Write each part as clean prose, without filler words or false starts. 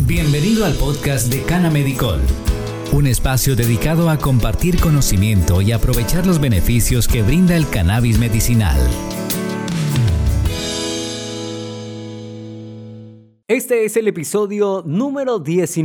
Bienvenido al podcast de Cana Medicol, un espacio dedicado a compartir conocimiento y aprovechar los beneficios que brinda el cannabis medicinal. Este es el episodio número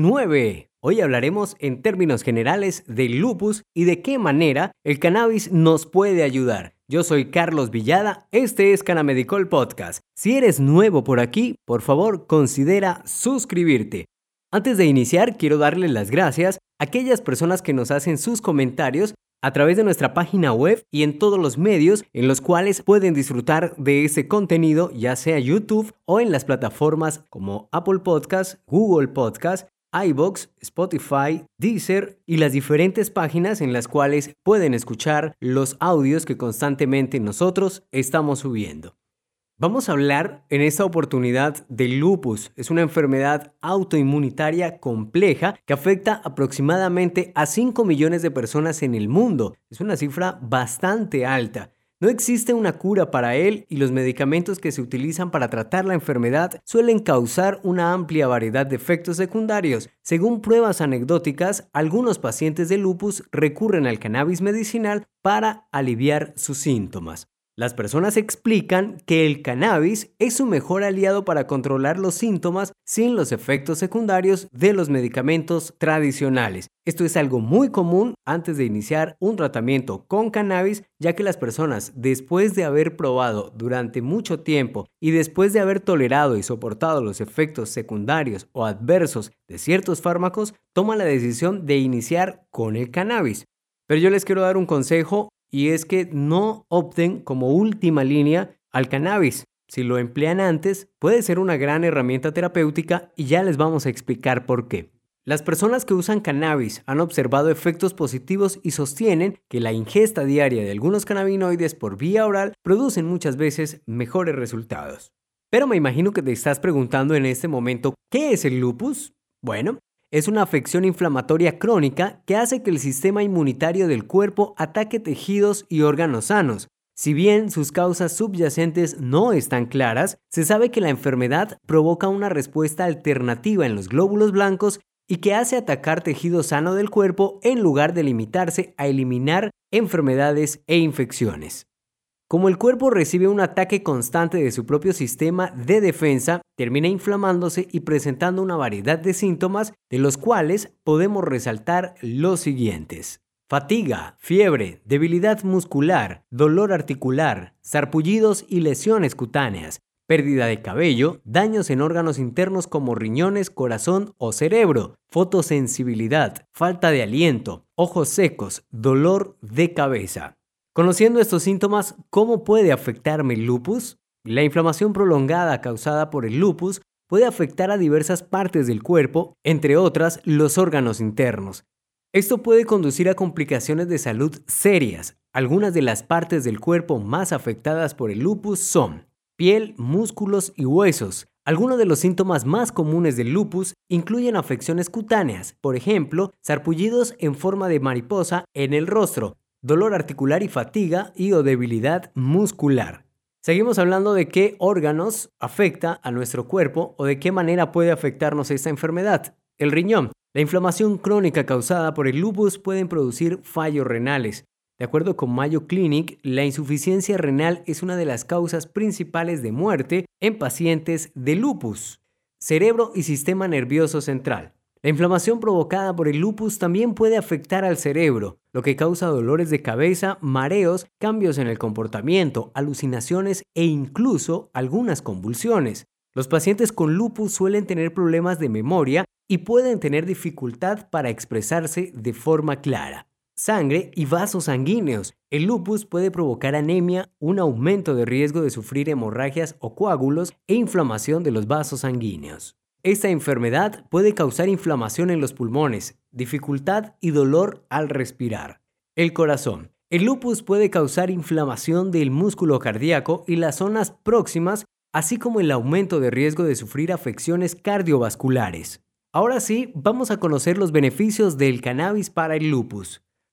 19. Hoy hablaremos en términos generales del lupus y de qué manera el cannabis nos puede ayudar. Yo soy Carlos Villada, este es Cana Medicol Podcast. Si eres nuevo por aquí, por favor considera suscribirte. Antes de iniciar, quiero darles las gracias a aquellas personas que nos hacen sus comentarios a través de nuestra página web y en todos los medios en los cuales pueden disfrutar de ese contenido, ya sea YouTube o en las plataformas como Apple Podcast, Google Podcast, iVoox, Spotify, Deezer y las diferentes páginas en las cuales pueden escuchar los audios que constantemente nosotros estamos subiendo. Vamos a hablar en esta oportunidad del lupus. Es una enfermedad autoinmunitaria compleja que afecta aproximadamente a 5 millones de personas en el mundo. Es una cifra bastante alta. No existe una cura para él y los medicamentos que se utilizan para tratar la enfermedad suelen causar una amplia variedad de efectos secundarios. Según pruebas anecdóticas, algunos pacientes de lupus recurren al cannabis medicinal para aliviar sus síntomas. Las personas explican que el cannabis es su mejor aliado para controlar los síntomas sin los efectos secundarios de los medicamentos tradicionales. Esto es algo muy común antes de iniciar un tratamiento con cannabis, ya que las personas, después de haber probado durante mucho tiempo y después de haber tolerado y soportado los efectos secundarios o adversos de ciertos fármacos, toman la decisión de iniciar con el cannabis. Pero yo les quiero dar un consejo. Y es que no opten como última línea al cannabis. Si lo emplean antes, puede ser una gran herramienta terapéutica y ya les vamos a explicar por qué. Las personas que usan cannabis han observado efectos positivos y sostienen que la ingesta diaria de algunos cannabinoides por vía oral producen muchas veces mejores resultados. Pero me imagino que te estás preguntando en este momento, ¿qué es el lupus? Bueno, es una afección inflamatoria crónica que hace que el sistema inmunitario del cuerpo ataque tejidos y órganos sanos. Si bien sus causas subyacentes no están claras, se sabe que la enfermedad provoca una respuesta alternativa en los glóbulos blancos y que hace atacar tejido sano del cuerpo en lugar de limitarse a eliminar enfermedades e infecciones. Como el cuerpo recibe un ataque constante de su propio sistema de defensa, termina inflamándose y presentando una variedad de síntomas, de los cuales podemos resaltar los siguientes: fatiga, fiebre, debilidad muscular, dolor articular, sarpullidos y lesiones cutáneas, pérdida de cabello, daños en órganos internos como riñones, corazón o cerebro, fotosensibilidad, falta de aliento, ojos secos, dolor de cabeza. Conociendo estos síntomas, ¿cómo puede afectarme el lupus? La inflamación prolongada causada por el lupus puede afectar a diversas partes del cuerpo, entre otras los órganos internos. Esto puede conducir a complicaciones de salud serias. Algunas de las partes del cuerpo más afectadas por el lupus son piel, músculos y huesos. Algunos de los síntomas más comunes del lupus incluyen afecciones cutáneas, por ejemplo, sarpullidos en forma de mariposa en el rostro, dolor articular y fatiga o debilidad muscular. Seguimos hablando de qué órganos afecta a nuestro cuerpo o de qué manera puede afectarnos esta enfermedad. El riñón. La inflamación crónica causada por el lupus puede producir fallos renales. De acuerdo con Mayo Clinic, la insuficiencia renal es una de las causas principales de muerte en pacientes de lupus. Cerebro y sistema nervioso central. La inflamación provocada por el lupus también puede afectar al cerebro, lo que causa dolores de cabeza, mareos, cambios en el comportamiento, alucinaciones e incluso algunas convulsiones. Los pacientes con lupus suelen tener problemas de memoria y pueden tener dificultad para expresarse de forma clara. Sangre y vasos sanguíneos. El lupus puede provocar anemia, un aumento de riesgo de sufrir hemorragias o coágulos e inflamación de los vasos sanguíneos. Esta enfermedad puede causar inflamación en los pulmones, dificultad y dolor al respirar. El corazón. El lupus puede causar inflamación del músculo cardíaco y las zonas próximas, así como el aumento de riesgo de sufrir afecciones cardiovasculares. Ahora sí, vamos a conocer los beneficios del cannabis para el lupus.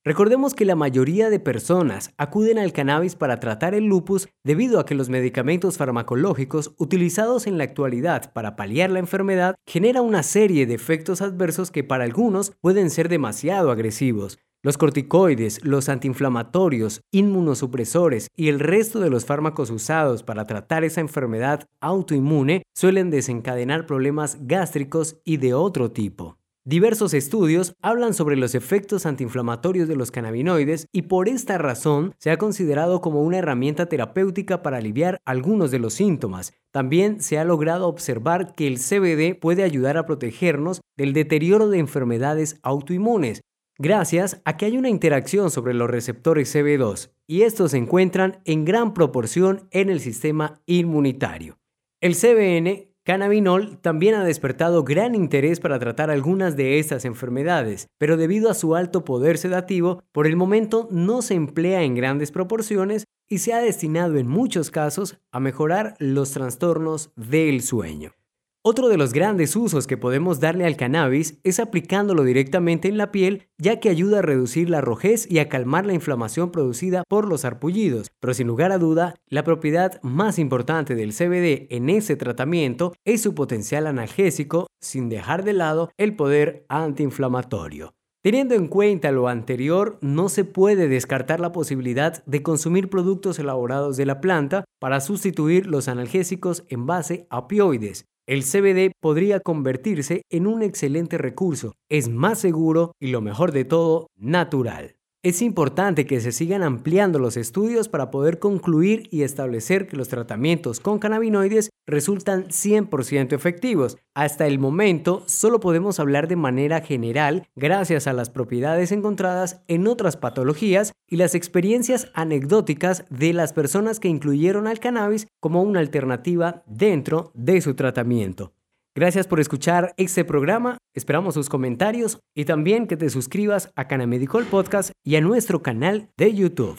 Recordemos que la mayoría de personas acuden al cannabis para tratar el lupus debido a que los medicamentos farmacológicos utilizados en la actualidad para paliar la enfermedad generan una serie de efectos adversos que para algunos pueden ser demasiado agresivos. Los corticoides, los antiinflamatorios, inmunosupresores y el resto de los fármacos usados para tratar esa enfermedad autoinmune suelen desencadenar problemas gástricos y de otro tipo. Diversos estudios hablan sobre los efectos antiinflamatorios de los cannabinoides y por esta razón se ha considerado como una herramienta terapéutica para aliviar algunos de los síntomas. También se ha logrado observar que el CBD puede ayudar a protegernos del deterioro de enfermedades autoinmunes, gracias a que hay una interacción sobre los receptores CB2 y estos se encuentran en gran proporción en el sistema inmunitario. El CBN cannabinol también ha despertado gran interés para tratar algunas de estas enfermedades, pero debido a su alto poder sedativo, por el momento no se emplea en grandes proporciones y se ha destinado en muchos casos a mejorar los trastornos del sueño. Otro de los grandes usos que podemos darle al cannabis es aplicándolo directamente en la piel, ya que ayuda a reducir la rojez y a calmar la inflamación producida por los sarpullidos. Pero sin lugar a duda, la propiedad más importante del CBD en ese tratamiento es su potencial analgésico, sin dejar de lado el poder antiinflamatorio. Teniendo en cuenta lo anterior, no se puede descartar la posibilidad de consumir productos elaborados de la planta para sustituir los analgésicos en base a opioides. El CBD podría convertirse en un excelente recurso, es más seguro y lo mejor de todo, natural. Es importante que se sigan ampliando los estudios para poder concluir y establecer que los tratamientos con cannabinoides resultan 100% efectivos. Hasta el momento, solo podemos hablar de manera general gracias a las propiedades encontradas en otras patologías y las experiencias anecdóticas de las personas que incluyeron al cannabis como una alternativa dentro de su tratamiento. Gracias por escuchar este programa, esperamos sus comentarios y también que te suscribas a Canamedicol Podcast y a nuestro canal de YouTube.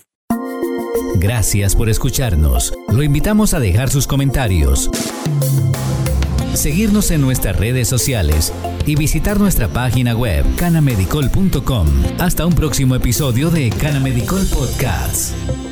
Gracias por escucharnos. Lo invitamos a dejar sus comentarios, seguirnos en nuestras redes sociales y visitar nuestra página web canamedicol.com. Hasta un próximo episodio de Canamedicol Podcast.